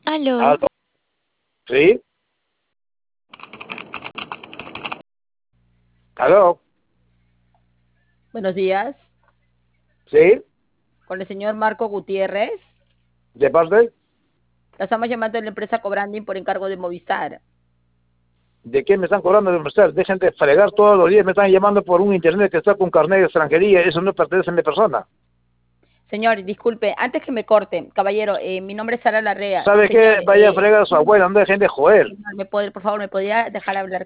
Aló, ¿Aló? ¿Sí? ¿Aló? Buenos días, ¿Sí? con el señor Marco Gutiérrez. ¿De parte? La estamos llamando de la empresa Cobranding por encargo de Movistar. ¿De qué me están cobrando de mostrar? Dejen de fregar todos los días, me están llamando por un internet que está con carnet de extranjería, eso no pertenece a mi persona. Señor, disculpe, antes que me corte, caballero, mi nombre es Sara Larrea. ¿Sabe Señor, qué? Vaya a fregar a su abuela, no dejen de joder. señor, por favor, ¿me podría dejar hablar